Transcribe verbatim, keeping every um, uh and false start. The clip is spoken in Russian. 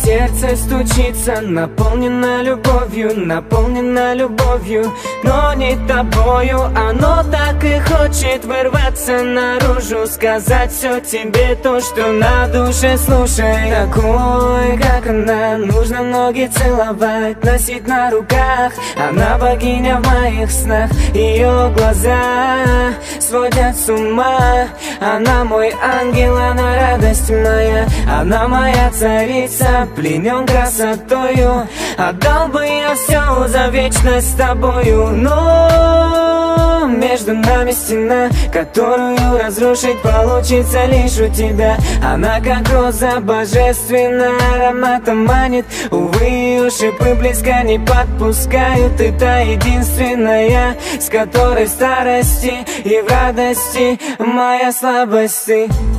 сердце стучится, наполнено любовью, наполнено любовью, но не тобою. Оно так и хочет вырваться наружу, сказать все тебе то, что на душе. Слушай, такой, как она, нужно ноги целовать, носить на руках. Она богиня в моих снах, ее глаза сводят с ума. Она мой ангел, она радость моя, она моя царица, пленен красотою. Отдал бы я все за вечность с тобою, но между нами стена, которую разрушить получится лишь у тебя. Она как роза божественная, ароматом манит, увы, ее шипы близко не подпускают. Ты та единственная, с которой в старости и в радости моя слабость ты.